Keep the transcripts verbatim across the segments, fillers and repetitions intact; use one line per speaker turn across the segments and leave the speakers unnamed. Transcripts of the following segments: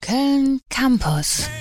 Köln Campus.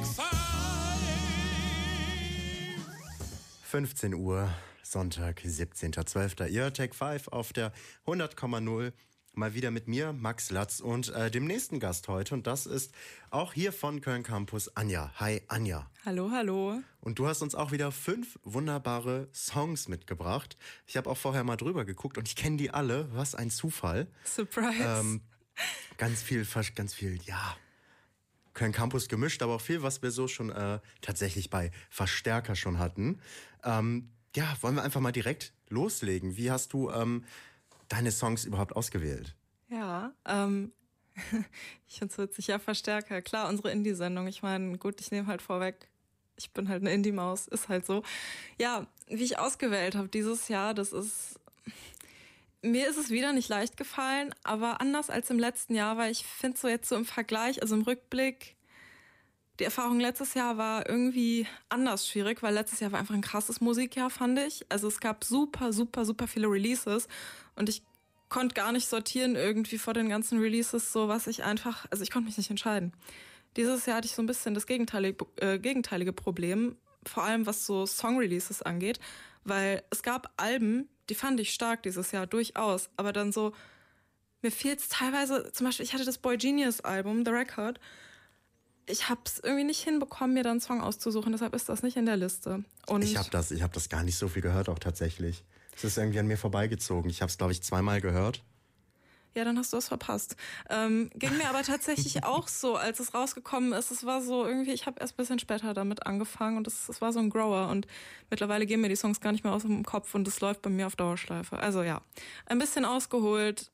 fünfzehn Uhr, Sonntag, siebzehnter zwölfter Ihr Take fünf auf der hundert Komma null. Mal wieder mit mir, Max Latz, und äh, dem nächsten Gast heute. Und das ist auch hier von Köln Campus Anja. Hi, Anja.
Hallo, hallo.
Und du hast uns auch wieder fünf wunderbare Songs mitgebracht. Ich habe auch vorher mal drüber geguckt und ich kenne die alle. Was ein Zufall.
Surprise.
Ähm, ganz viel, ganz viel, ja, Köln Campus gemischt, aber auch viel, was wir so schon äh, tatsächlich bei Verstärker schon hatten. Ähm, ja, wollen wir einfach mal direkt loslegen. Wie hast du ähm, deine Songs überhaupt ausgewählt?
Ja, ähm, ich find's witzig, ja, Verstärker. Klar, unsere Indie-Sendung. Ich meine, gut, ich nehme halt vorweg, ich bin halt eine Indie-Maus, ist halt so. Ja, wie ich ausgewählt habe dieses Jahr, das ist, mir ist es wieder nicht leicht gefallen, aber anders als im letzten Jahr, weil ich finde so jetzt so im Vergleich, also im Rückblick, die Erfahrung letztes Jahr war irgendwie anders schwierig, weil letztes Jahr war einfach ein krasses Musikjahr, fand ich. Also es gab super, super, super viele Releases und ich konnte gar nicht sortieren irgendwie vor den ganzen Releases, so was ich einfach, also ich konnte mich nicht entscheiden. Dieses Jahr hatte ich so ein bisschen das gegenteilige, äh, gegenteilige Problem, vor allem was so Song-Releases angeht, weil es gab Alben, die fand ich stark dieses Jahr, durchaus, aber dann so, mir fehlt es teilweise, zum Beispiel, ich hatte das Boy Genius Album, The Record, ich habe es irgendwie nicht hinbekommen, mir dann einen Song auszusuchen, deshalb ist das nicht in der Liste. Und
ich habe das, ich hab das gar nicht so viel gehört, auch tatsächlich. Es ist irgendwie an mir vorbeigezogen. Ich habe es, glaube ich, zweimal gehört.
Ja, dann hast du es verpasst. Ähm, ging mir aber tatsächlich auch so, als es rausgekommen ist. Es war so irgendwie, ich habe erst ein bisschen später damit angefangen und es, es war so ein Grower. Und mittlerweile gehen mir die Songs gar nicht mehr aus dem Kopf und es läuft bei mir auf Dauerschleife. Also ja, ein bisschen ausgeholt.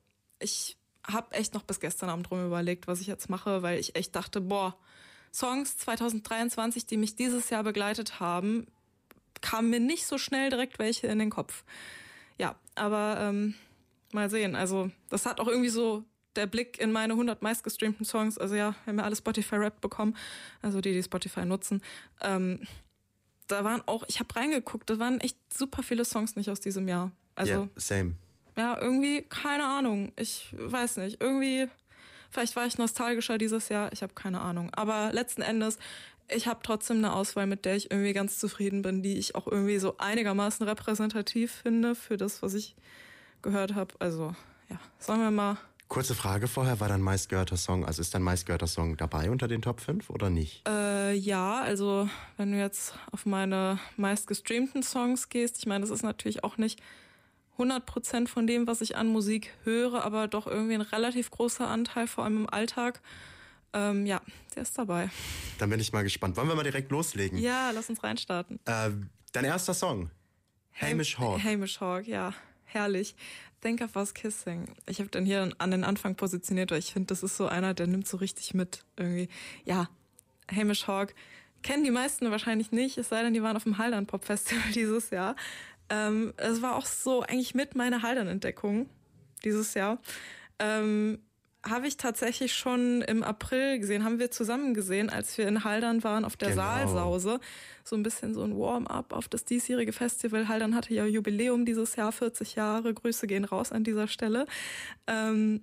Ich habe echt noch bis gestern Abend drum überlegt, was ich jetzt mache, weil ich echt dachte, boah, Songs zwanzig dreiundzwanzig, die mich dieses Jahr begleitet haben, kamen mir nicht so schnell direkt welche in den Kopf. Ja, aber ähm, mal sehen. Also das hat auch irgendwie so der Blick in meine hundert meistgestreamten Songs. Also ja, wir haben ja alle Spotify-Rap bekommen, also die, die Spotify nutzen. Ähm, da waren auch, ich habe reingeguckt, da waren echt super viele Songs nicht aus diesem Jahr. Also
yeah, same.
Ja, irgendwie, keine Ahnung. Ich weiß nicht. Irgendwie, vielleicht war ich nostalgischer dieses Jahr. Ich habe keine Ahnung. Aber letzten Endes, ich habe trotzdem eine Auswahl, mit der ich irgendwie ganz zufrieden bin, die ich auch irgendwie so einigermaßen repräsentativ finde für das, was ich gehört habe. Also, ja, sagen wir mal.
Kurze Frage vorher, war dein meistgehörter Song, also ist dein meistgehörter Song dabei unter den Top fünf oder nicht?
Äh, ja, also wenn du jetzt auf meine meistgestreamten Songs gehst, ich meine, das ist natürlich auch nicht hundert Prozent von dem, was ich an Musik höre, aber doch irgendwie ein relativ großer Anteil, vor allem im Alltag. Ähm, ja, der ist dabei.
Dann bin ich mal gespannt. Wollen wir mal direkt loslegen?
Ja, lass uns reinstarten.
Äh, dein erster Song, Hamish Hawk.
Hamish Hawk, ja, herrlich. Think of Us Kissing. Ich habe den hier an den Anfang positioniert, weil ich finde, das ist so einer, der nimmt so richtig mit irgendwie. Ja, Hamish Hawk kennen die meisten wahrscheinlich nicht, es sei denn, die waren auf dem Haldern Pop Festival dieses Jahr. Ähm, es war auch so eigentlich mit meiner Haldern-Entdeckung dieses Jahr. Ähm, habe ich tatsächlich schon im April gesehen, haben wir zusammen gesehen, als wir in Haldern waren auf der
Genau.
Saalsause. So ein bisschen so ein Warm-up auf das diesjährige Festival. Haldern hatte ja Jubiläum dieses Jahr, vierzig Jahre. Grüße gehen raus an dieser Stelle. Ähm,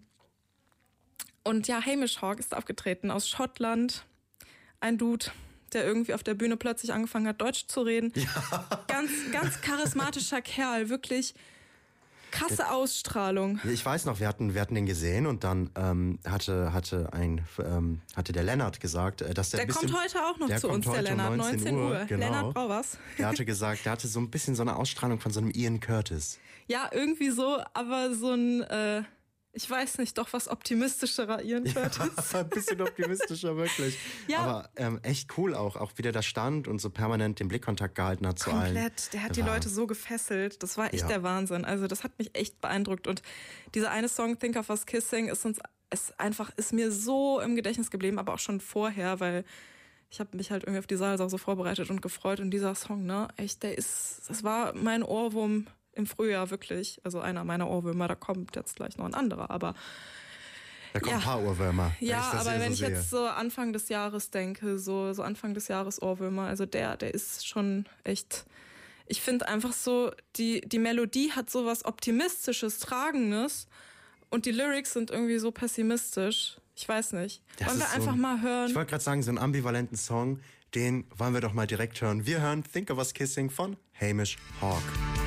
und ja, Hamish Hawk ist aufgetreten aus Schottland. Ein Dude, der irgendwie auf der Bühne plötzlich angefangen hat, Deutsch zu reden. Ja. Ganz, ganz charismatischer Kerl, wirklich krasse Ausstrahlung.
Ich weiß noch, wir hatten, wir hatten den gesehen und dann ähm, hatte, hatte, ein, ähm, hatte der Lennart gesagt, dass der
Der
bisschen,
kommt heute auch noch
der
zu
kommt
uns, der
heute
Lennart,
um neunzehn Uhr. Genau.
Lennart Brauers.
Der hatte gesagt, der hatte so ein bisschen so eine Ausstrahlung von so einem Ian Curtis.
Ja, irgendwie so, aber so ein... Äh Ich weiß nicht, doch was optimistischerer Ian Curtis.
Ja, ein bisschen optimistischer, wirklich. Ja. Aber ähm, echt cool auch, auch wie der da stand und so permanent den Blickkontakt gehalten hat zu allen.
Komplett, der hat die Leute so gefesselt. Das war echt ja. der Wahnsinn. Also das hat mich echt beeindruckt. Und dieser eine Song, Think of Us Kissing, ist uns ist einfach, ist mir so im Gedächtnis geblieben, aber auch schon vorher, weil ich habe mich halt irgendwie auf die Saalsause vorbereitet und gefreut. Und dieser Song, ne, echt, der ist, das war mein Ohrwurm im Frühjahr wirklich, also einer meiner Ohrwürmer, da kommt jetzt gleich noch ein anderer, aber
da kommen
ja.
ein paar Ohrwürmer.
Ja,
wenn
aber
so
wenn ich
sehe.
jetzt so Anfang des Jahres denke, so, so Anfang des Jahres Ohrwürmer, also der, der ist schon echt, ich finde einfach so, die, die Melodie hat so was Optimistisches, Tragendes und die Lyrics sind irgendwie so pessimistisch. Ich weiß nicht.
Das
wollen wir
ist
einfach
so ein,
mal hören?
Ich wollte gerade sagen, so einen ambivalenten Song, den wollen wir doch mal direkt hören. Wir hören Think of Us Kissing von Hamish Hawk.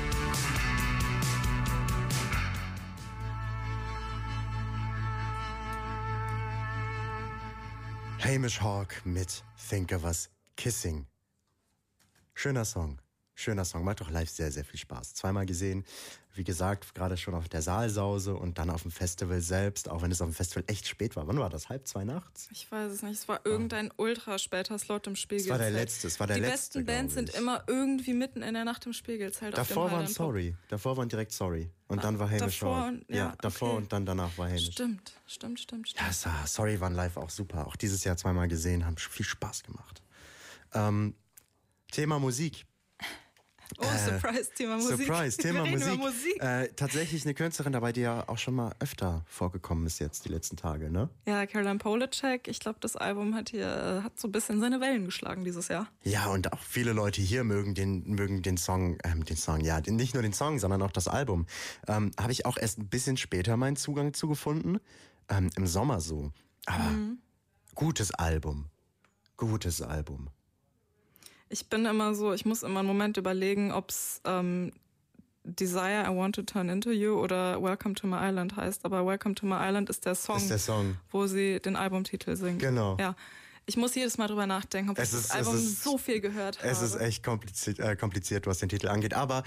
Hamish Hawk mit Think of Us Kissing. Schöner Song. Schöner Song, macht doch live sehr, sehr viel Spaß. Zweimal gesehen, wie gesagt, gerade schon auf der Saalsause und dann auf dem Festival selbst, auch wenn es auf dem Festival echt spät war. Wann war das? Halb zwei nachts?
Ich weiß es nicht. Es war irgendein oh. ultra später Slot im Spiegelzelt.
Es war der letzte, es war der
Die
letzte,
besten Bands sind immer irgendwie mitten in der Nacht im Spiegelzelt.
Davor
auf dem
waren Sorry. Davor waren direkt Sorry. Und dann war Hamish
davor
Hawk.
und, ja,
ja, davor
okay.
und dann danach war Hamish.
Stimmt, stimmt, stimmt, stimmt.
Ja, es war, Sorry waren live auch super. Auch dieses Jahr zweimal gesehen, haben viel Spaß gemacht. Ähm, Thema Musik.
Oh, Surprise, Thema Musik.
Surprise, Thema
Wir reden
Musik.
über Musik.
Äh, tatsächlich eine Künstlerin dabei, die ja auch schon mal öfter vorgekommen ist jetzt die letzten Tage, ne?
Ja, Caroline Polachek. Ich glaube, das Album hat hier hat so ein bisschen seine Wellen geschlagen dieses Jahr.
Ja, und auch viele Leute hier mögen den mögen den Song, ähm, den Song, ja, den, nicht nur den Song, sondern auch das Album. Ähm, habe ich auch erst ein bisschen später meinen Zugang zu gefunden, ähm, im Sommer so. Aber mhm. gutes Album, gutes Album.
Ich bin immer so, ich muss immer einen Moment überlegen, ob es ähm, Desire, I Want to Turn Into You oder Welcome to My Island heißt. Aber Welcome to My Island ist der Song,
ist der Song.
wo sie den Albumtitel singt.
Genau.
Ja. Ich muss jedes Mal drüber nachdenken, ob
es
ich
ist,
das Album
ist,
so viel gehört habe.
Es ist echt kompliziert, äh, kompliziert, was den Titel angeht. Aber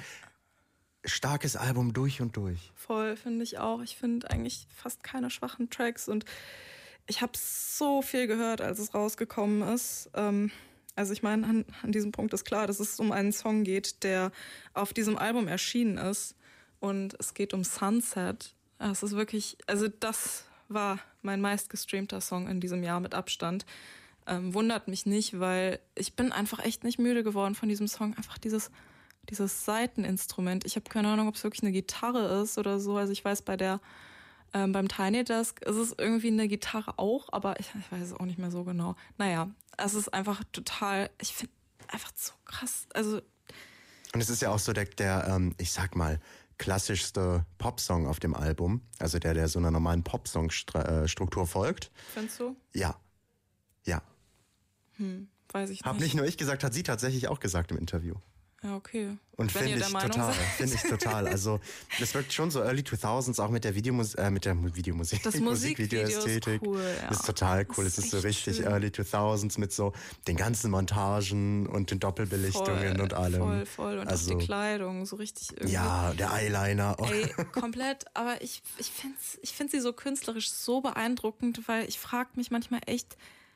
starkes Album durch und durch.
Voll, finde ich auch. Ich finde eigentlich fast keine schwachen Tracks. Und ich habe so viel gehört, als es rausgekommen ist. Ähm, Also ich meine, an, an diesem Punkt ist klar, dass es um einen Song geht, der auf diesem Album erschienen ist. Und es geht um Sunset. Es ist wirklich, also das war mein meistgestreamter Song in diesem Jahr mit Abstand. Ähm, wundert mich nicht, weil ich bin einfach echt nicht müde geworden von diesem Song. Einfach dieses, dieses Saiteninstrument. Ich habe keine Ahnung, ob es wirklich eine Gitarre ist oder so. Also ich weiß, bei der Ähm, beim Tiny Desk ist es irgendwie eine Gitarre auch, aber ich, ich weiß es auch nicht mehr so genau. Naja, es ist einfach total, ich finde einfach so krass. Also
und es ist ja auch so der, der ähm, ich sag mal, klassischste Popsong auf dem Album. Also der, der so einer normalen Popsong-Struktur folgt.
Findest du?
Ja. Ja.
Hm, weiß ich nicht.
Hab nicht nur ich gesagt, hat sie tatsächlich auch gesagt im Interview.
Ja, okay.
Und finde ich total, finde ich total. Also das wirkt schon so Early zweitausends, auch mit der Videomus äh, mit der Videomusik,
das Musikvideo-Ästhetik. Ist cool, ja.
Das ist total cool. Es ist, ist so richtig schön. Early zweitausends mit so den ganzen Montagen und den Doppelbelichtungen
voll,
und allem.
Voll, voll. Und also, auch die Kleidung, so richtig irgendwie.
Ja, der Eyeliner. Oh.
Ey, komplett. Aber ich, ich finde ich find sie so künstlerisch so beeindruckend, weil ich frage mich manchmal echt,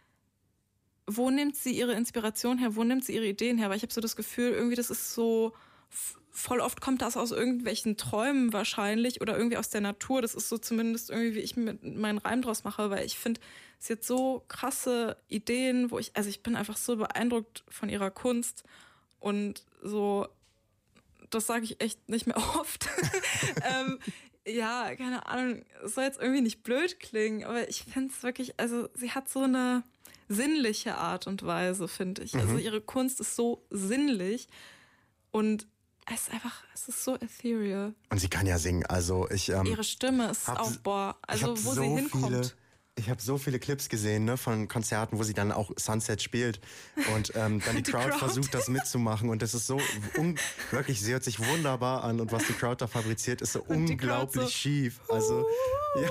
wo nimmt sie ihre Inspiration her? Wo nimmt sie ihre Ideen her? Weil ich habe so das Gefühl, irgendwie das ist so, voll oft kommt das aus irgendwelchen Träumen wahrscheinlich oder irgendwie aus der Natur. Das ist so zumindest irgendwie, wie ich mir meinen Reim draus mache, weil ich finde, sie hat so krasse Ideen, wo ich, also ich bin einfach so beeindruckt von ihrer Kunst und so, das sage ich echt nicht mehr oft. ähm, ja, keine Ahnung, es soll jetzt irgendwie nicht blöd klingen, aber ich finde es wirklich, also sie hat so eine sinnliche Art und Weise, finde ich. Mhm. Also ihre Kunst ist so sinnlich und es ist einfach, es ist so ethereal.
Und sie kann ja singen, also ich... Ähm,
ihre Stimme ist
hab,
auch, boah, also wo
so
sie hinkommt.
Viele, ich habe so viele Clips gesehen, ne, von Konzerten, wo sie dann auch Sunset spielt und ähm, dann die, die Crowd, Crowd versucht, das mitzumachen und das ist so, un- wirklich, sie hört sich wunderbar an und was die Crowd da fabriziert, ist so und unglaublich so schief. Also, ja...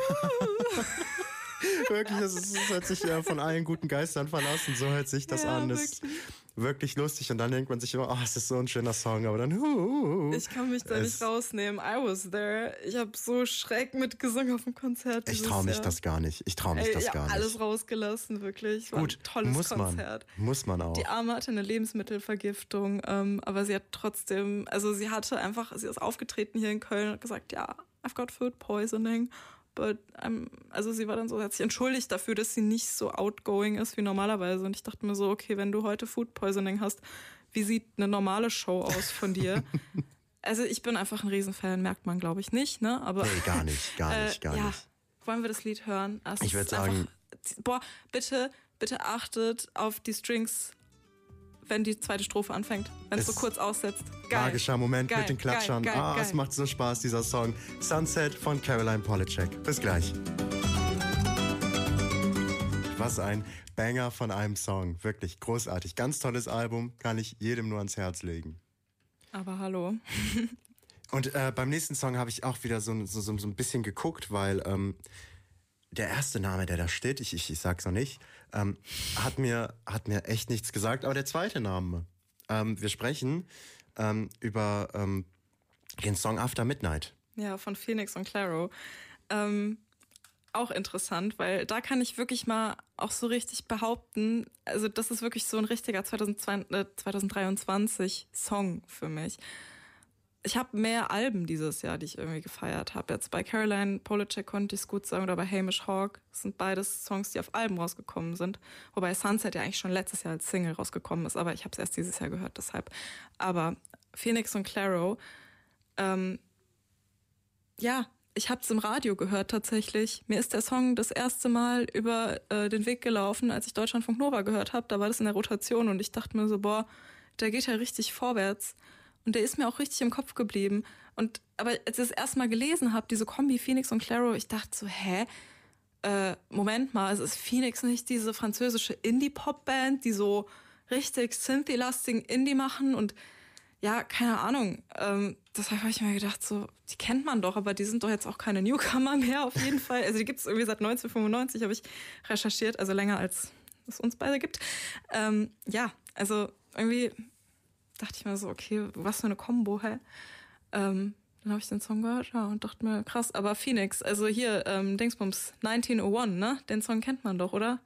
Wirklich, das, ist, das hört sich ja von allen guten Geistern verlassen, so hört sich das ja, an. Das ist wirklich lustig und dann denkt man sich immer, oh, es ist so ein schöner Song, aber dann uh, uh,
ich kann mich da nicht rausnehmen. I was there. Ich habe so schräg mitgesungen auf dem Konzert.
Ich traue mich
Jahr.
das gar nicht. Ich traue mich
Ey,
das
ich
gar nicht.
alles rausgelassen, wirklich. War
Gut,
ein tolles
muss
Konzert.
Man, muss man auch.
Die Arme hatte eine Lebensmittelvergiftung, ähm, aber sie hat trotzdem, also sie hatte einfach, sie ist aufgetreten hier in Köln und hat gesagt, ja, I've got food poisoning. But, um, also sie war dann so, hat sich entschuldigt dafür, dass sie nicht so outgoing ist wie normalerweise. Und ich dachte mir so, okay, wenn du heute Food Poisoning hast, wie sieht eine normale Show aus von dir? Also ich bin einfach ein Riesenfan, merkt man, glaube ich, nicht, ne? Aber,
nee, gar nicht, gar nicht, gar
äh, ja.
nicht.
Wollen wir das Lied hören? Es
ich würde sagen...
Boah, bitte, bitte achtet auf die Strings, wenn die zweite Strophe anfängt, wenn es so kurz aussetzt. Geil.
Magischer Moment
geil,
mit den Klatschern.
Geil, geil,
ah,
geil.
Es macht so Spaß, dieser Song. Sunset von Caroline Polachek. Bis gleich. Was ein Banger von einem Song. Wirklich großartig. Ganz tolles Album, kann ich jedem nur ans Herz legen.
Aber hallo.
Und äh, beim nächsten Song habe ich auch wieder so, so, so ein bisschen geguckt, weil ähm, der erste Name, der da steht, ich, ich, ich sag's noch nicht, ähm, hat, mir, hat mir echt nichts gesagt. Aber der zweite Name, ähm, wir sprechen ähm, über ähm, den Song After Midnight.
Ja, von Phoenix und Clairo. Ähm, auch interessant, weil da kann ich wirklich mal auch so richtig behaupten, also das ist wirklich so ein richtiger zweitausenddreiundzwanzig Song für mich. Ich habe mehr Alben dieses Jahr, die ich irgendwie gefeiert habe. Jetzt bei Caroline Polachek konnte ich es gut sagen oder bei Hamish Hawk. Das sind beides Songs, die auf Alben rausgekommen sind. Wobei Sunset ja eigentlich schon letztes Jahr als Single rausgekommen ist, aber ich habe es erst dieses Jahr gehört, deshalb. Aber Phoenix und Clairo, ähm, ja, ich habe es im Radio gehört tatsächlich. Mir ist der Song das erste Mal über äh, den Weg gelaufen, als ich Deutschlandfunk Nova gehört habe. Da war das in der Rotation und ich dachte mir so, boah, der geht ja richtig vorwärts. Und der ist mir auch richtig im Kopf geblieben. Und aber als ich das erste Mal gelesen habe, diese Kombi Phoenix und Clairo, ich dachte so, hä? Äh, Moment mal, also ist Phoenix nicht diese französische Indie-Pop-Band, die so richtig Synthie-lastigen Indie machen? Und ja, keine Ahnung. Ähm, deshalb habe ich mir gedacht, so, die kennt man doch, aber die sind doch jetzt auch keine Newcomer mehr auf jeden Fall. Also die gibt es irgendwie seit neunzehnhundertfünfundneunzig, habe ich recherchiert, also länger als es uns beide gibt. Ähm, ja, also irgendwie dachte ich mir so, okay, was für eine Kombo, hä? Ähm, dann habe ich den Song gehört, ja, und dachte mir, krass, aber Phoenix, also hier, ähm, Dingsbums, neunzehnhunderteins, ne? Den Song kennt man doch, oder?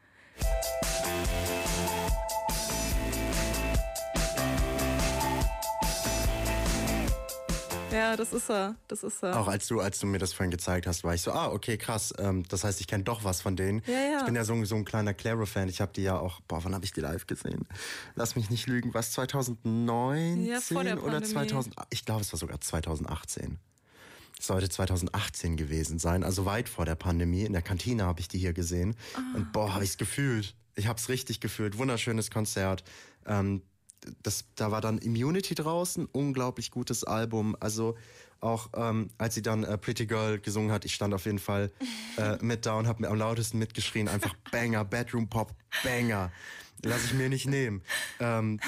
Ja, das ist er, das ist er.
Auch als du, als du mir das vorhin gezeigt hast, war ich so, ah, okay, krass, ähm, das heißt, ich kenne doch was von denen.
Ja, ja.
Ich bin ja so, so ein kleiner Clairo-Fan, ich habe die ja auch, boah, wann habe ich die live gesehen? Lass mich nicht lügen, was, zweitausendneunzehn
ja, vor der
oder
Pandemie.
zweitausend? Ich glaube, es war sogar zweitausendachtzehn. Es sollte zweitausendachtzehn gewesen sein, also weit vor der Pandemie. In der Kantine habe ich die hier gesehen
Ah,
und boah, habe ich es gefühlt. Ich habe es richtig gefühlt, wunderschönes Konzert. Ähm, Das, da war dann Immunity draußen, unglaublich gutes Album. Also auch ähm, als sie dann äh, Pretty Girl gesungen hat, ich stand auf jeden Fall äh, mit da und habe mir am lautesten mitgeschrien. Einfach Banger, Bedroom Pop, Banger. Lass ich mir nicht nehmen. Ähm,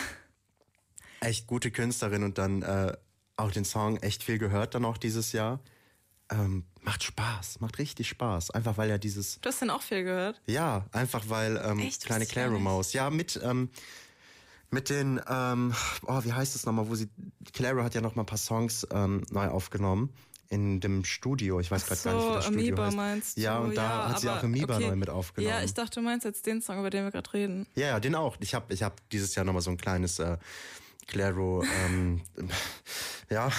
echt gute Künstlerin und dann äh, auch den Song echt viel gehört dann auch dieses Jahr. Ähm, macht Spaß, macht richtig Spaß. Einfach weil ja dieses...
Du hast den auch viel gehört?
Ja, einfach weil ähm,
Echt?
kleine
Wusste ich gar
Clairo
nicht.
Maus. Ja, mit... Ähm, Mit den, ähm, oh, wie heißt es nochmal, wo sie, Clairo hat ja noch mal ein paar Songs ähm, neu aufgenommen in dem Studio. Ich weiß gerade gar nicht, wie das
so,
Studio
Amoeba
heißt.
meinst du?
Ja, und da
ja,
hat sie
aber,
auch Amoeba
okay.
neu mit aufgenommen.
Ja, ich dachte, du meinst jetzt den Song, über den wir gerade reden.
Ja, ja, den auch. Ich habe ich hab dieses Jahr nochmal so ein kleines äh, Clairo, ähm, ja,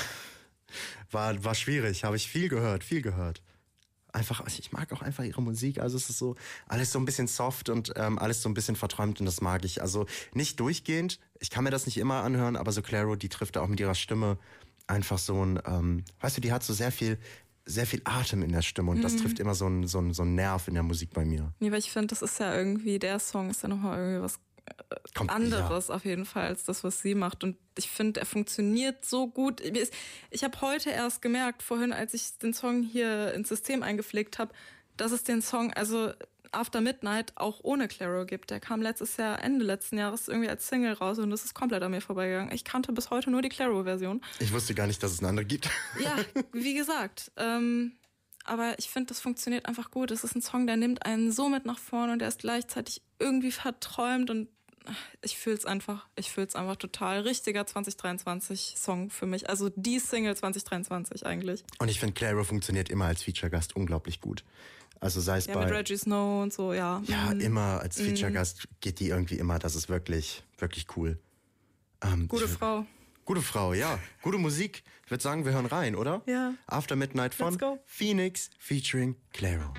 war, war schwierig. Habe ich viel gehört, viel gehört. Einfach, ich mag auch einfach ihre Musik, also es ist so alles so ein bisschen soft und ähm, alles so ein bisschen verträumt und das mag ich. Also nicht durchgehend, ich kann mir das nicht immer anhören, aber so Clairo, die trifft auch mit ihrer Stimme einfach so ein, ähm, weißt du, die hat so sehr viel, sehr viel Atem in der Stimme und
Mhm.
das trifft immer so ein, so ein, so ein Nerv in der Musik bei mir.
Nee, weil ich finde, das ist ja irgendwie, der Song ist ja nochmal irgendwie was
Kommt,
anderes auf jeden Fall als das, was sie macht. Und ich finde, er funktioniert so gut. Ich habe heute erst gemerkt, vorhin, als ich den Song hier ins System eingepflegt habe, dass es den Song, also After Midnight, auch ohne Clairo gibt. Der kam letztes Jahr, Ende letzten Jahres, irgendwie als Single raus und das ist komplett an mir vorbeigegangen. Ich kannte bis heute nur die Clairo-Version.
Ja. Ich wusste gar nicht, dass es eine andere gibt.
Ja, wie gesagt, ähm, aber ich finde, das funktioniert einfach gut. Es ist ein Song, der nimmt einen so mit nach vorne und der ist gleichzeitig irgendwie verträumt und ich fühl's einfach, ich fühl's einfach total. Richtiger zwanzig dreiundzwanzig Song für mich. Also die Single zwanzig dreiundzwanzig eigentlich.
Und ich finde, Clairo funktioniert immer als Feature-Gast unglaublich gut. Also sei es
Ja,
bei...
mit Reggie Snow und so, ja.
Ja,
Mhm.
immer als Feature-Gast geht die irgendwie immer. Das ist wirklich, wirklich cool. Ähm,
Gute
ich,
Frau.
Gute Frau, ja. Gute Musik. Ich würde sagen, wir hören rein, oder?
Ja.
After Midnight von
Let's go.
Phoenix featuring Clairo.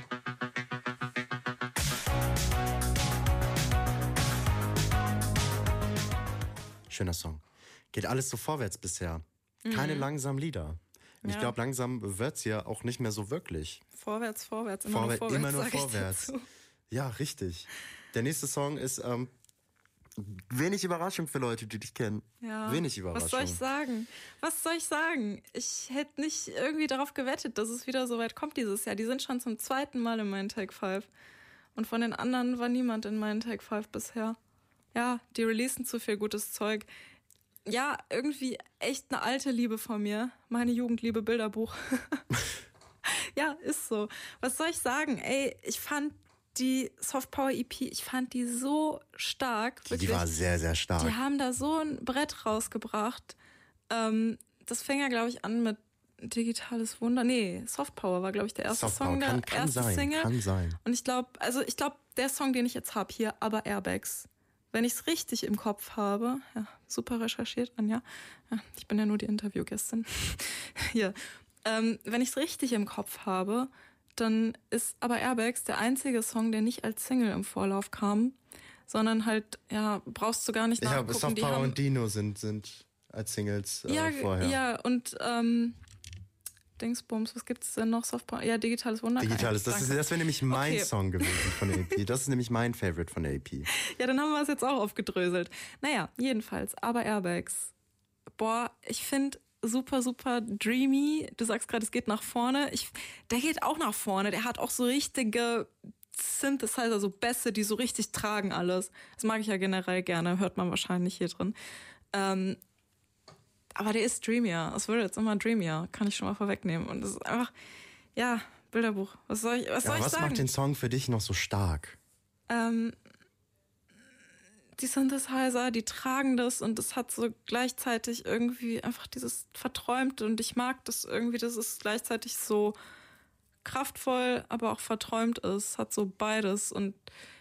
Schöner Song. Geht alles so vorwärts bisher. Keine langsamen Lieder. Und ich
Ja.
glaube, langsam wird's ja auch nicht mehr so wirklich.
Vorwärts, vorwärts, immer
Vorwär-
nur vorwärts.
immer nur
sag ich
vorwärts.
dazu.
Ja, richtig. Der nächste Song ist ähm, wenig Überraschung für Leute, die dich kennen.
Ja.
Wenig Überraschung.
Was soll ich sagen? Was soll ich sagen? Ich hätte nicht irgendwie darauf gewettet, dass es wieder so weit kommt dieses Jahr. Die sind schon zum zweiten Mal in meinen Take fünf. Und von den anderen war niemand in meinen Take fünf bisher. Ja, die releasen zu viel gutes Zeug. Ja, irgendwie echt eine alte Liebe von mir. Meine Jugendliebe Bilderbuch. Ja, ist so. Was soll ich sagen? Ey, ich fand die Softpower-E P, ich fand die so stark.
Die, die war sehr, sehr stark.
Die haben da so ein Brett rausgebracht. Ähm, das fing ja, glaube ich, an mit Digitales Wunder. Nee, Softpower war, glaube ich, der erste
Softpower
Song, der
kann, kann
erste
sein,
Single.
kann sein.
Und ich glaube, also ich glaube, der Song, den ich jetzt habe hier, aber Airbags, wenn ich es richtig im Kopf habe, ja, super recherchiert, Anja. Ja, ich bin ja nur die Interviewgästin. Hier. Ähm, wenn ich es richtig im Kopf habe, dann ist aber Airbags der einzige Song, der nicht als Single im Vorlauf kam, sondern halt, ja, brauchst du gar nicht nachgucken.
Ja, Softpower und Dino sind, sind als Singles äh,
ja,
vorher.
Ja, und ähm, Dingsbums, was gibt es denn noch? Softpower? Ja, Digitales Wunder.
Digitales, das, ist, das wäre nämlich mein
Okay.
Song gewesen von der E P. Das ist nämlich mein Favorite von der E P.
Ja, dann haben wir es jetzt auch aufgedröselt. Naja, jedenfalls, aber Airbags. Boah, ich finde super, super dreamy. Du sagst gerade, es geht nach vorne. Ich, der geht auch nach vorne. Der hat auch so richtige Synthesizer, so Bässe, die so richtig tragen alles. Das mag ich ja generell gerne, hört man wahrscheinlich hier drin. Ähm, aber der ist dreamier. Es wird jetzt immer dreamier, kann ich schon mal vorwegnehmen. Und es ist einfach, ja, Bilderbuch. Was soll ich, was soll
Ja,
ich
was
sagen?
macht den Song für dich noch so stark?
Ähm, die Synthesizer, die tragen das und es hat so gleichzeitig irgendwie einfach dieses Verträumte und ich mag das irgendwie, dass es gleichzeitig so kraftvoll, aber auch verträumt ist. Hat so beides und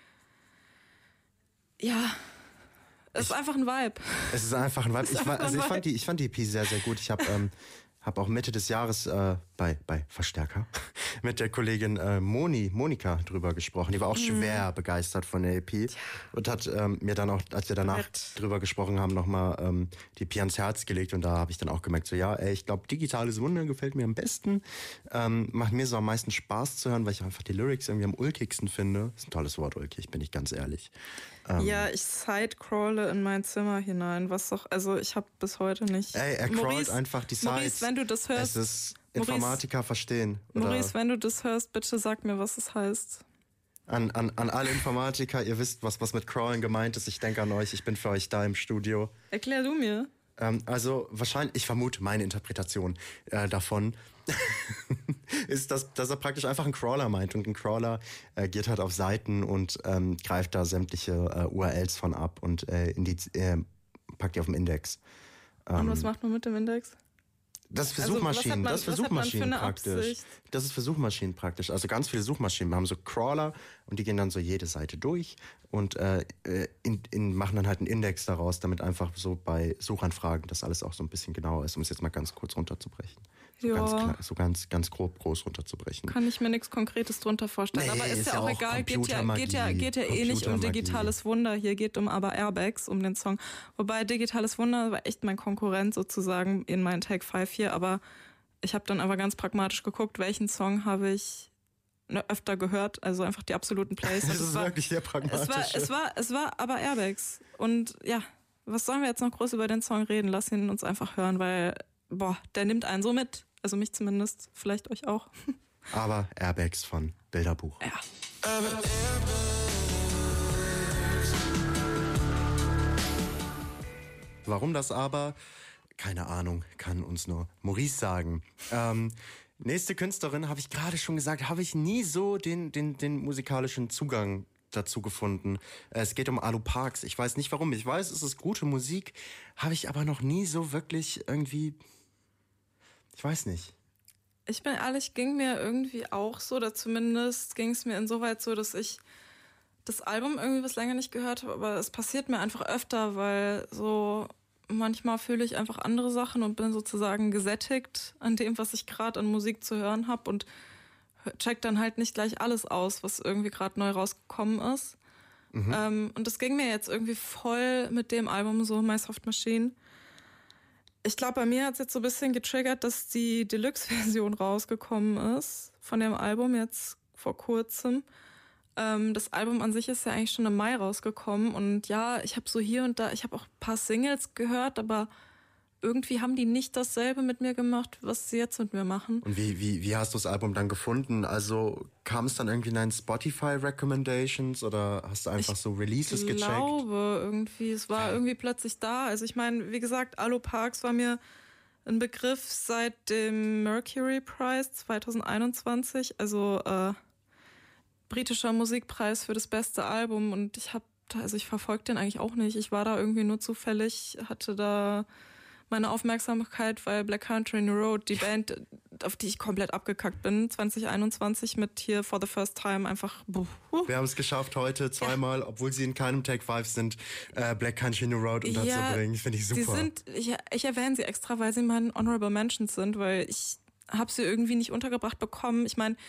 ja, es ist einfach ein Vibe.
Es ist einfach ein Vibe.
ist
Ich, war,
einfach
also
ein
ich, fand
Vibe.
die, ich fand die E P sehr, sehr gut. Ich habe ähm, hab auch Mitte des Jahres äh, bei, bei Verstärker mit der Kollegin äh, Moni, Monika drüber gesprochen. Die war auch
Mhm.
schwer begeistert von der E P und hat ähm, mir dann auch, als wir danach
Korrekt.
drüber gesprochen haben, nochmal ähm, die E P ans Herz gelegt. Und da habe ich dann auch gemerkt, so ja, ey, ich glaube, Digitales Wunder gefällt mir am besten. Ähm, macht mir so am meisten Spaß zu hören, weil ich einfach die Lyrics irgendwie am ulkigsten finde. Das ist ein tolles Wort, ulkig, bin ich ganz ehrlich. Ähm,
Ja, ich sidecrawle in mein Zimmer hinein, was doch, also ich habe bis heute nicht.
Ey, er crawlt
Maurice,
einfach die Sides.
Maurice, wenn du das hörst,
Es ist
Maurice-
Informatiker verstehen. Oder
Maurice, wenn du das hörst, bitte sag mir, was es heißt.
an, an, an alle Informatiker, ihr wisst, was, was mit Crawlen gemeint ist. Ich denke an euch, ich bin für euch da im Studio.
Erklär du mir.
Ähm, also wahrscheinlich, ich vermute, meine Interpretation äh, davon ist, dass, dass er praktisch einfach einen Crawler meint. Und ein Crawler äh, geht halt auf Seiten und ähm, greift da sämtliche äh, U R Ls von ab und äh, in die, äh, packt die auf dem Index.
Und was macht man mit dem Index?
Das ist für
Also, was
Suchmaschinen,
hat man-
das ist für
was hat man für
Suchmaschinen
eine
praktisch.
Absicht?
Das ist für Suchmaschinen praktisch. Also ganz viele Suchmaschinen haben so Crawler und die gehen dann so jede Seite durch und äh, in, in, machen dann halt einen Index daraus, damit einfach so bei Suchanfragen das alles auch so ein bisschen genauer ist, um es jetzt mal ganz kurz runterzubrechen. So,
Ja.
ganz, klar, so ganz, ganz grob groß runterzubrechen.
Kann ich mir nichts Konkretes drunter vorstellen.
Nee,
aber ist,
ist
ja
ja
auch
auch
egal, geht ja,
Computermagie.
geht ja, geht ja eh nicht um
Computermagie.
digitales Wunder. Hier geht um aber Airbags, um den Song. Wobei digitales Wunder war echt mein Konkurrent sozusagen in meinen Take fünf hier, aber ich habe dann aber ganz pragmatisch geguckt, welchen Song habe ich ne, öfter gehört, also einfach die absoluten Plays.
Das
Und es
ist
war-
wirklich sehr
Es
pragmatisch.
war, es war, es war aber Airbags. Und ja, was sollen wir jetzt noch groß über den Song reden? Lass ihn uns einfach hören, weil, boah, der nimmt einen so mit. Also mich zumindest, vielleicht euch auch.
Aber Airbags von Bilderbuch.
Ja.
Warum das aber? Keine Ahnung, kann uns nur Maurice sagen. Ähm, nächste Künstlerin, habe ich gerade schon gesagt, habe ich nie so den, den, den musikalischen Zugang dazu gefunden. Es geht um Alu Parks. Ich weiß nicht warum. Ich weiß, es ist gute Musik, habe ich aber noch nie so wirklich irgendwie... Ich weiß nicht.
Ich bin ehrlich, ging mir irgendwie auch so, oder zumindest ging es mir insoweit so, dass ich das Album irgendwie was länger nicht gehört habe, aber es passiert mir einfach öfter, weil so manchmal fühle ich einfach andere Sachen und bin sozusagen gesättigt an dem, was ich gerade an Musik zu hören habe und check dann halt nicht gleich alles aus, was irgendwie gerade neu rausgekommen ist.
Mhm.
Ähm, und das ging mir jetzt irgendwie voll mit dem Album so, My Soft Machine. Ich glaube, bei mir hat es jetzt so ein bisschen getriggert, dass die Deluxe-Version rausgekommen ist von dem Album jetzt vor kurzem. Ähm, das Album an sich ist ja eigentlich schon im Mai rausgekommen und ja, ich habe so hier und da, ich habe auch ein paar Singles gehört, aber irgendwie haben die nicht dasselbe mit mir gemacht, was sie jetzt mit mir machen.
Und wie, wie, wie hast du das Album dann gefunden? Also kam es dann irgendwie in deinen Spotify-Recommendations oder hast du einfach
ich
so Releases gecheckt?
Ich glaube irgendwie, es war irgendwie plötzlich da. Also ich meine, wie gesagt, Aloe Parks war mir ein Begriff seit dem Mercury Prize zwanzig einundzwanzig, also äh, britischer Musikpreis für das beste Album, und ich habe, also ich verfolge den eigentlich auch nicht. Ich war da irgendwie nur zufällig, hatte da meine Aufmerksamkeit, weil Black Country New Road, die Band, auf die ich komplett abgekackt bin, zwanzig einundzwanzig mit hier For the First Time einfach. Buh.
Wir haben es geschafft heute zweimal, ja. obwohl sie in keinem Take Five sind, äh, Black Country New Road unterzubringen. Ja, finde ich super.
Sie sind, ich, ich erwähne sie extra, weil sie meine Honorable Mentions sind, weil ich habe sie irgendwie nicht untergebracht bekommen. Ich meine,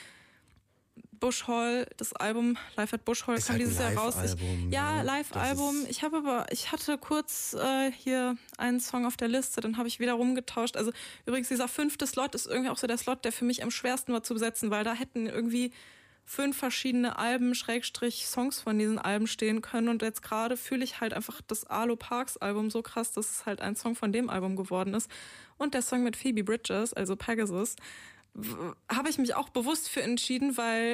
Bush Hall, das Album Live at Bush Hall
ist
kam
halt
dieses Jahr raus. Ich, ja,
ne?
Live-Album. Ich habe aber, ich hatte kurz äh, hier einen Song auf der Liste, dann habe ich wieder rumgetauscht. Also übrigens, dieser fünfte Slot ist irgendwie auch so der Slot, der für mich am schwersten war zu besetzen, weil da hätten irgendwie fünf verschiedene Alben, Schrägstrich Songs von diesen Alben stehen können, und jetzt gerade fühle ich halt einfach das Aloe Parks Album so krass, dass es halt ein Song von dem Album geworden ist. Und der Song mit Phoebe Bridgers, also Pegasus, habe ich mich auch bewusst für entschieden, weil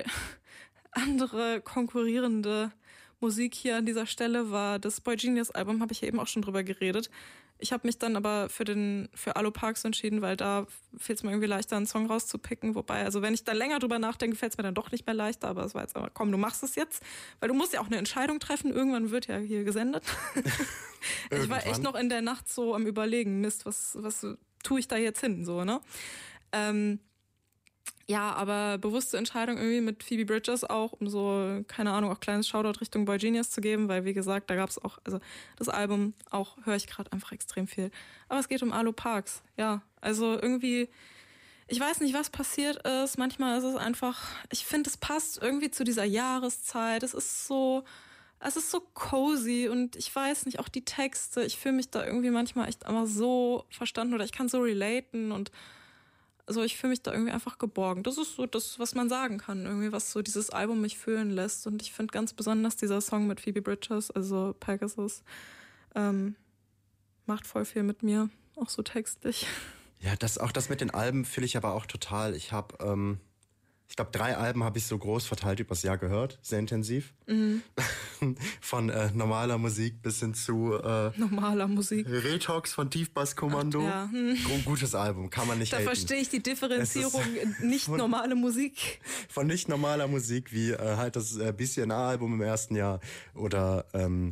andere konkurrierende Musik hier an dieser Stelle war. Das Boy Genius Album, habe ich ja eben auch schon drüber geredet. Ich habe mich dann aber für den für Aloe Parks entschieden, weil da fehlt es mir irgendwie leichter, einen Song rauszupicken. Wobei, also wenn ich da länger drüber nachdenke, fällt es mir dann doch nicht mehr leichter. Aber es war jetzt aber, komm, du machst es jetzt. Weil du musst ja auch eine Entscheidung treffen. Irgendwann wird ja hier gesendet. Ich war echt noch in der Nacht so am Überlegen, Mist, was, was tue ich da jetzt hin, so, ne? Ähm, Ja, aber bewusste Entscheidung irgendwie mit Phoebe Bridgers auch, um so, keine Ahnung, auch kleines Shoutout Richtung Boy Genius zu geben, weil wie gesagt, da gab es auch, also das Album auch höre ich gerade einfach extrem viel. Aber es geht um Aloe Parks, ja. Also irgendwie, ich weiß nicht, was passiert ist. Manchmal ist es einfach, ich finde, es passt irgendwie zu dieser Jahreszeit. Es ist so, es ist so cozy, und ich weiß nicht, auch die Texte, ich fühle mich da irgendwie manchmal echt einfach so verstanden, oder ich kann so relaten, und also ich fühle mich da irgendwie einfach geborgen. Das ist so das, was man sagen kann, irgendwie, was so dieses Album mich fühlen lässt. Und ich finde ganz besonders dieser Song mit Phoebe Bridgers, also Pegasus, ähm, macht voll viel mit mir, auch so textlich.
Ja, das, auch das mit den Alben fühle ich aber auch total. Ich habe, ähm, ich glaube, drei Alben habe ich so groß verteilt übers Jahr gehört, sehr intensiv. Mhm. Von äh, normaler Musik bis hin zu äh,
normaler Musik.
Retox von Tiefbasskommando. Ja. Hm. Gutes Album, kann man nicht
Da
haten.
verstehe ich die Differenzierung in nicht von, normale Musik.
Von nicht normaler Musik, wie äh, halt das äh, B C N A-Album im ersten Jahr oder ähm,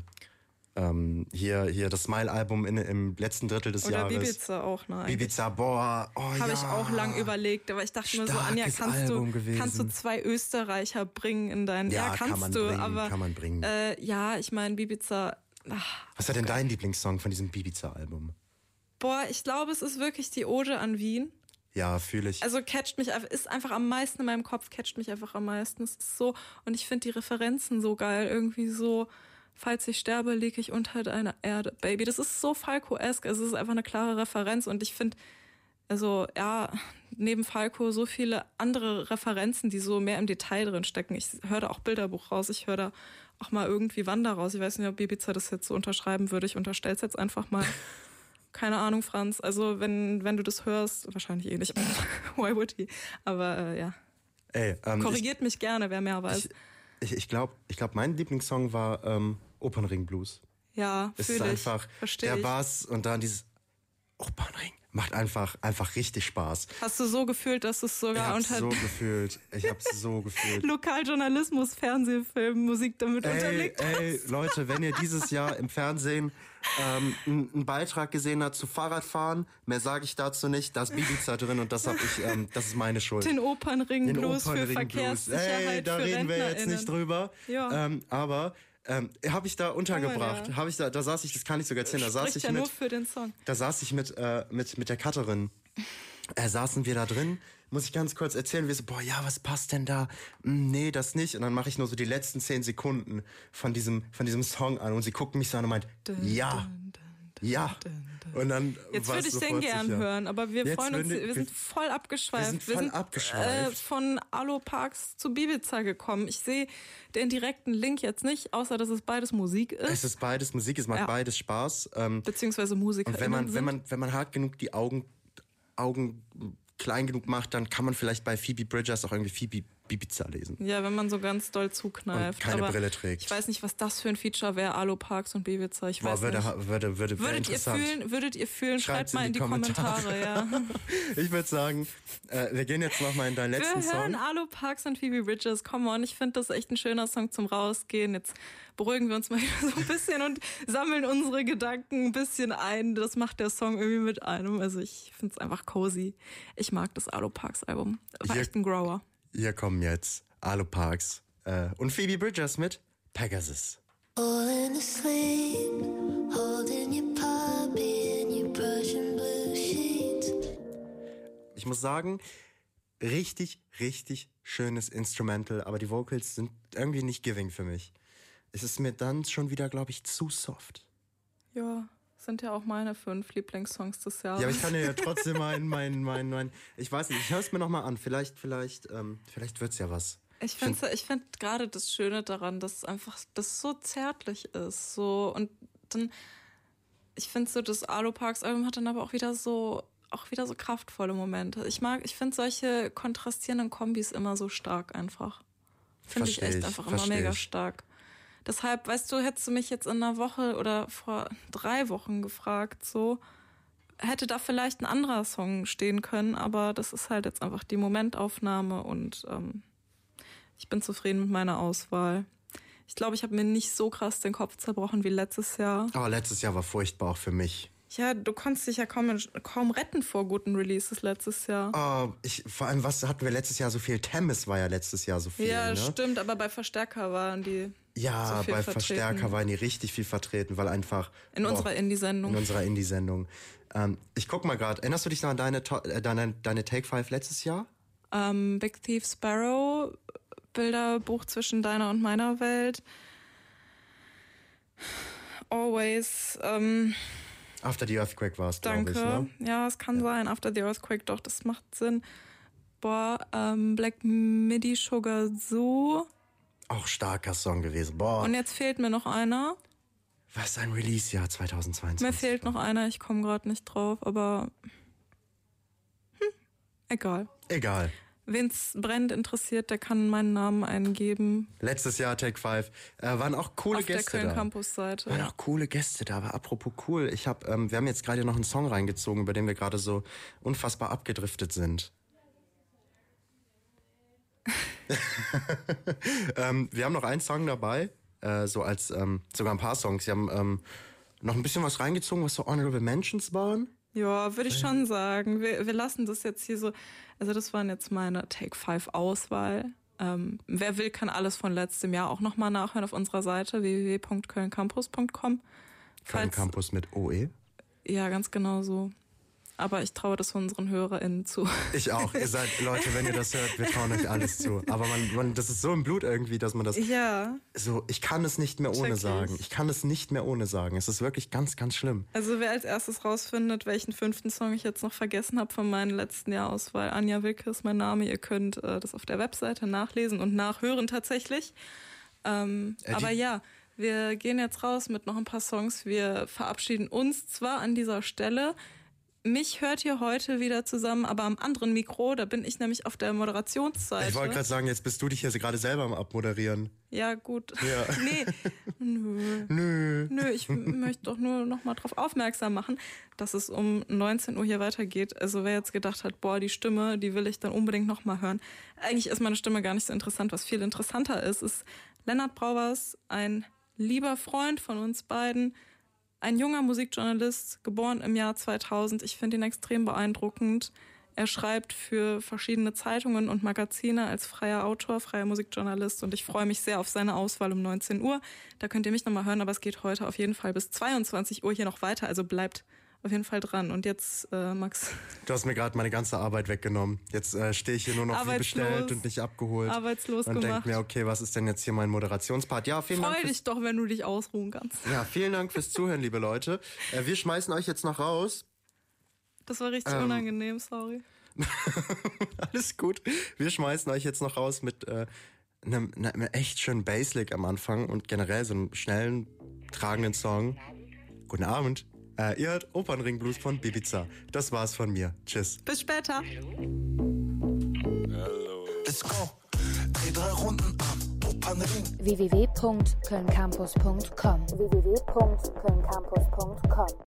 ähm, hier, hier das Smile-Album in, im letzten Drittel des
Oder
Jahres.
Oder Bibiza auch, ne?
Bibiza, boah, oh
Habe
ja.
ich auch lang überlegt, aber ich dachte mir so, Anja, kannst du, kannst du zwei Österreicher bringen in deinen...
Ja,
ja kannst
kann man
du,
bringen,
aber...
kann man bringen.
Äh, ja, ich meine, Bibiza... Ach,
Was war denn dein Lieblingssong von diesem Bibiza-Album?
Boah, ich glaube, es ist wirklich die Ode an Wien.
Ja, fühle ich.
Also catcht mich einfach, ist einfach am meisten in meinem Kopf, catcht mich einfach am meisten. Es ist so, und ich finde die Referenzen so geil, irgendwie so... Falls ich sterbe, liege ich unter deiner Erde, Baby. Das ist so Falco-esque. Es ist einfach eine klare Referenz. Und ich finde, also ja, neben Falco so viele andere Referenzen, die so mehr im Detail drin stecken. Ich höre da auch Bilderbuch raus. Ich höre da auch mal irgendwie Wander raus. Ich weiß nicht, ob Bibiza das jetzt so unterschreiben würde. Ich unterstelle es jetzt einfach mal. Keine Ahnung, Franz. Also wenn, wenn du das hörst, wahrscheinlich eh nicht. Why would he? Aber äh, ja.
Ey, ähm,
Korrigiert
ich,
mich gerne, wer mehr weiß.
Ich, Ich, ich glaube, ich glaub, mein Lieblingssong war ähm, Opernring Blues.
Ja,
es
fühl
ist
ich.
einfach
Versteh
der
ich.
Bass und dann dieses Opernring macht einfach einfach richtig Spaß.
Hast du so gefühlt, dass es sogar
ich hab's
unter
so gefühlt. Ich hab's so gefühlt.
Lokaljournalismus, Fernsehfilm, Musik damit
ey,
unterlegt hast.
Ey, Leute, wenn ihr dieses Jahr im Fernsehen ähm, einen Beitrag gesehen habt zu Fahrradfahren, mehr sage ich dazu nicht, da ist Bibiza drin und das hab ich, ähm, das ist meine Schuld.
Den Opernring
Den
Blues
Opernring
für Verkehrssicherheit
Ey, da
für
reden wir jetzt nicht drüber.
Ja.
Ähm, aber ähm, habe ich da untergebracht.
Oh, ja.
Habe ich da, da saß ich, das kann ich sogar erzählen. Da saß ich
ja
mit,
nur für den Song.
Da saß ich mit, äh, mit, mit der Cutterin. Äh, saßen wir da drin. Muss ich ganz kurz erzählen. Wir so, boah, ja, was passt denn da? Hm, nee, das nicht. Und dann mache ich nur so die letzten zehn Sekunden von diesem, von diesem Song an. Und sie guckt mich so an und meint, dun, ja. Dun, dun, dun. Ja. Und dann
Jetzt würde ich den gern
sicher.
hören, aber wir
Jetzt
freuen uns,
wir,
wir sind voll abgeschweift.
Wir sind voll
wir sind,
abgeschweift.
Äh, von Aloparks zu Bibiza gekommen. Ich sehe den direkten Link jetzt nicht, außer dass es beides Musik ist.
Es ist beides Musik, es macht ja. beides Spaß. Ähm,
Beziehungsweise Musiker.
Und wenn man, wenn man, wenn man hart genug die Augen, Augen klein genug macht, dann kann man vielleicht bei Phoebe Bridgers auch irgendwie Phoebe Bibiza lesen.
Ja, wenn man so ganz doll zukneift.
Und keine
aber
Brille trägt.
Ich weiß nicht, was das für ein Feature wäre, Aloparks und Bibiza. Ich
Boah,
weiß
würde,
nicht.
Würde, würde,
würdet, ihr fühlen, würdet ihr fühlen? Schreibt, Schreibt mal in die, die Kommentare. Kommentare ja.
Ich würde sagen, äh, wir gehen jetzt nochmal in deinen letzten Song.
Wir hören Aloparks und Phoebe Bridgers. Come on, ich finde das echt ein schöner Song zum Rausgehen. Jetzt beruhigen wir uns mal wieder so ein bisschen und sammeln unsere Gedanken ein bisschen ein. Das macht der Song irgendwie mit einem. Also ich finde es einfach cozy. Ich mag das Aloparks-Album. War
Hier,
echt ein Grower.
Hier kommen jetzt Aloparks äh, und Phoebe Bridgers mit Pegasus.
Falling asleep, holding your puppy in your Prussian blue sheets.
Ich muss sagen, richtig, richtig schönes Instrumental, aber die Vocals sind irgendwie nicht giving für mich. Es ist mir dann schon wieder, glaube ich, zu soft.
Ja, sind ja auch meine fünf Lieblingssongs des Jahres.
Ja, aber ich kann ja trotzdem meinen, meinen, meinen, meinen, ich weiß nicht, ich höre es mir nochmal an. Vielleicht, vielleicht, ähm, vielleicht wird's ja was.
Ich finde ich find gerade das Schöne daran, dass es einfach, das so zärtlich ist, so, und dann, ich finde so, das Aloparks-Album hat dann aber auch wieder so, auch wieder so kraftvolle Momente. Ich mag, ich finde solche kontrastierenden Kombis immer so stark einfach. Finde ich echt einfach immer mega stark. Deshalb, weißt du, hättest du mich jetzt in einer Woche oder vor drei Wochen gefragt, so, hätte da vielleicht ein anderer Song stehen können, aber das ist halt jetzt einfach die Momentaufnahme und ähm, ich bin zufrieden mit meiner Auswahl. Ich glaube, ich habe mir nicht so krass den Kopf zerbrochen wie letztes Jahr.
Aber letztes Jahr war furchtbar auch für mich.
Ja, du konntest dich ja kaum, kaum retten vor guten Releases letztes Jahr.
Oh, ich, vor allem, was hatten wir letztes Jahr so viel? Temis war ja letztes Jahr so viel.
Ja,
ne?
Stimmt, aber bei Verstärker waren die
Ja,
so viel
bei
vertreten.
Verstärker waren die richtig viel vertreten, weil einfach...
In boah, unserer Indie-Sendung.
In unserer Indie-Sendung. Ähm, ich guck mal gerade, erinnerst du dich noch an deine, deine, deine Take Five letztes Jahr?
Um, Big Thief Sparrow, Bilderbuch zwischen deiner und meiner Welt. Always. Ähm,
After the Earthquake war es, glaube ich.
Danke.
Ne?
Ja, es kann ja. sein. After the Earthquake, doch, das macht Sinn. Boah, ähm, Black Midi Sugar Zoo.
Auch starker Song gewesen. Boah.
Und jetzt fehlt mir noch einer.
Was ist ein Release-Jahr zwanzig zweiundzwanzig?
Mir fehlt noch einer, ich komme gerade nicht drauf, aber hm, egal.
Egal.
Wen's brennend interessiert, der kann meinen Namen eingeben.
Letztes Jahr Take Five äh, waren auch coole
Auf
Gäste
der Köln
da.
Campus-Seite.
Waren auch coole Gäste da. Aber apropos cool, ich hab, ähm, wir haben jetzt gerade noch einen Song reingezogen, über den wir gerade so unfassbar abgedriftet sind. ähm, wir haben noch einen Song dabei, äh, so als ähm, sogar ein paar Songs. Wir haben ähm, noch ein bisschen was reingezogen, was so Honorable Mentions waren.
Ja, würde ich schon sagen. Wir, wir lassen das jetzt hier so. Also das waren jetzt meine Take Five Auswahl. Ähm, wer will, kann alles von letztem Jahr auch nochmal nachhören auf unserer Seite w w w punkt köln campus punkt com.
Köln Campus mit O E?
Ja, ganz genau so. Aber ich traue das unseren HörerInnen zu.
Ich auch. Ihr seid, Leute, wenn ihr das hört, wir trauen euch alles zu. Aber man, man, das ist so im Blut irgendwie, dass man das...
Ja.
So, ich kann es nicht mehr ohne
Check
sagen.
ich.
Ich kann es nicht mehr ohne sagen. Es ist wirklich ganz, ganz schlimm.
Also wer als erstes rausfindet, welchen fünften Song ich jetzt noch vergessen habe von meinen letzten Jahrauswahl, Anja Wilke ist mein Name. Ihr könnt äh, das auf der Webseite nachlesen und nachhören tatsächlich. Ähm,
äh,
aber ja, wir gehen jetzt raus mit noch ein paar Songs. Wir verabschieden uns zwar an dieser Stelle. Mich hört ihr heute wieder zusammen, aber am anderen Mikro, da bin ich nämlich auf der Moderationsseite.
Ich wollte gerade sagen, jetzt bist du dich hier gerade selber am Abmoderieren.
Ja, gut.
Ja.
Nee, nö.
Nö.
Nö, ich möchte doch nur noch mal darauf aufmerksam machen, dass es um neunzehn Uhr hier weitergeht. Also wer jetzt gedacht hat, boah, die Stimme, die will ich dann unbedingt noch mal hören. Eigentlich ist meine Stimme gar nicht so interessant. Was viel interessanter ist, ist Lennart Brauers, ein lieber Freund von uns beiden, ein junger Musikjournalist, geboren im Jahr zweitausend. Ich finde ihn extrem beeindruckend. Er schreibt für verschiedene Zeitungen und Magazine als freier Autor, freier Musikjournalist und ich freue mich sehr auf seine Auswahl um neunzehn Uhr. Da könnt ihr mich nochmal hören, aber es geht heute auf jeden Fall bis zweiundzwanzig Uhr hier noch weiter, also bleibt auf jeden Fall dran. Und jetzt, äh, Max.
Du hast mir gerade meine ganze Arbeit weggenommen. Jetzt äh, stehe ich hier nur noch wie bestellt und nicht abgeholt.
Arbeitslos
und
gemacht.
denke mir, okay, was ist denn jetzt hier mein Moderationspart? Ja, vielen
Freu
Dank.
dich
Fürs,
doch, wenn du dich ausruhen kannst.
ja, vielen Dank fürs Zuhören, liebe Leute. Äh, wir schmeißen euch jetzt noch raus.
Das war richtig
Ähm.
unangenehm, sorry.
Alles gut. Wir schmeißen euch jetzt noch raus mit äh, einem, einem echt schönen Basslick am Anfang und generell so einem schnellen, tragenden Song. Guten Abend. Äh, ihr hört Opernring Blues von Bibiza. Das war's von mir. Tschüss.
Bis später.
Let's go. Die drei Runden am Opernring.
w w w punkt köln campus punkt com w w w punkt köln campus punkt com